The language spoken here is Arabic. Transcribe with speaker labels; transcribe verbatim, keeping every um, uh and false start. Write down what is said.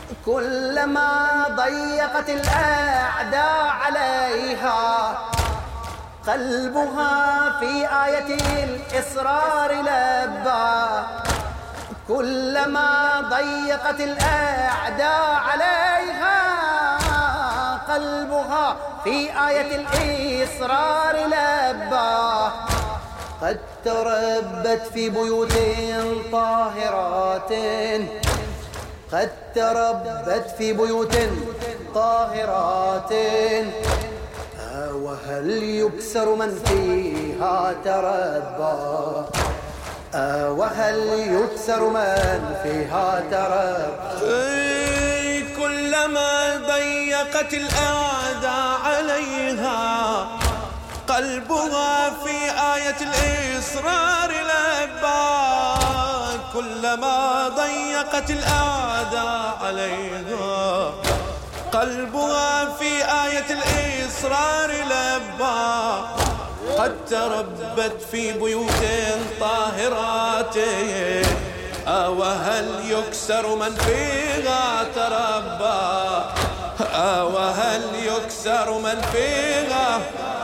Speaker 1: كلما ضيقت الأعداء عليها قلبها في آية الإصرار لبى. كلما ضيقت الأعداء عليها قلبها في آية الإصرار لبى. قد تربت في بيوت طاهرات قد تربت في بيوت طاهرات وهل يكسر من فيها تربى وهل يكسر من فيها تربى.
Speaker 2: كلما ضيقت الأعداء عليها قلبها في آية الإصرار لبى. كلما ضيقت الأعداء عليها قلبها في آية الإصرار لبى. قد تربت في بيوت طاهرات وهل يكسر من فيها تربى وهل يكسر من فيها